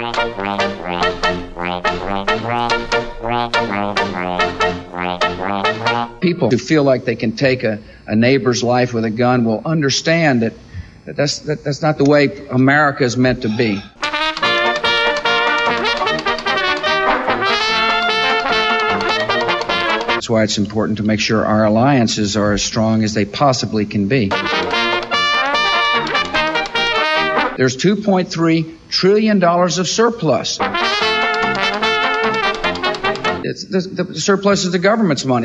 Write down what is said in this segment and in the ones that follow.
People who feel like they can take a neighbor's life with a gun will understand that's not the way America is meant to be. That's why it's important to make sure our alliances are as strong as they possibly can be. There's $2.3 trillion of surplus. The surplus is the government's money.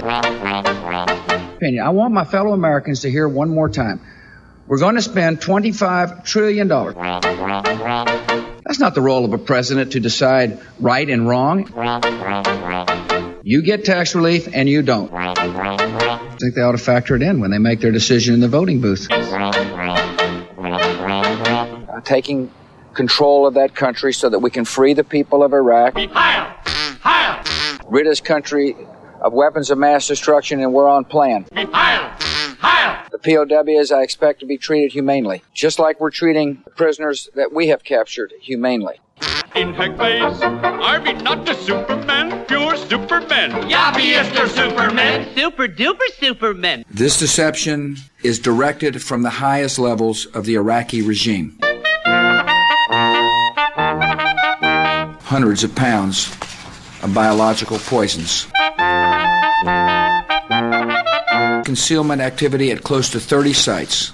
I want my fellow Americans to hear one more time. We're going to spend $25 trillion. That's not the role of a president to decide right and wrong. You get tax relief and you don't. I think they ought to factor it in when they make their decision in the voting booth. Taking control of that country so that we can free the people of Iraq. Rid this country of weapons of mass destruction, and we're on plan. The POWs I expect to be treated humanely, just like we're treating prisoners that we have captured humanely. In her face, are we not the Superman? Pure Superman. Ja, wie ist der Superman? Super duper Superman. This deception is directed from the highest levels of the Iraqi regime. Hundreds of pounds of biological poisons. Concealment activity at close to 30 sites.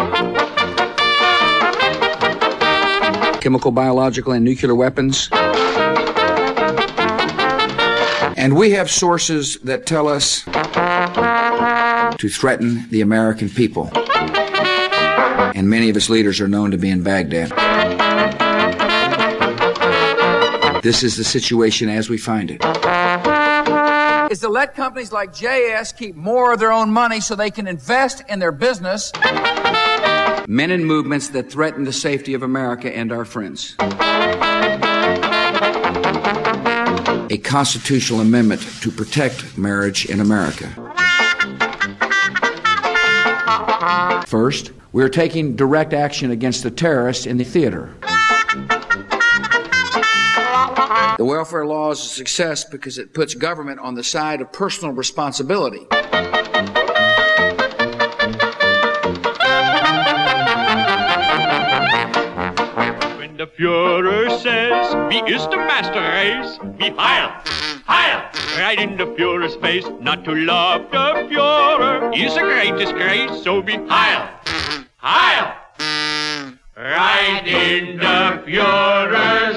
Chemical, biological, and nuclear weapons. And we have sources that tell us to threaten the American people. And many of its leaders are known to be in Baghdad. This is the situation as we find it. Is to let companies like JS keep more of their own money so they can invest in their business. Men and movements that threaten the safety of America and our friends. A constitutional amendment to protect marriage in America. First, we are taking direct action against the terrorists in the theater. The welfare law is a success because it puts government on the side of personal responsibility. When the Führer says, wie ist der Master Race? Wie Heil! Heil! Right in the Führer's face, not to love the Führer is a great disgrace, so be Heil! Heil! Right in the Führer's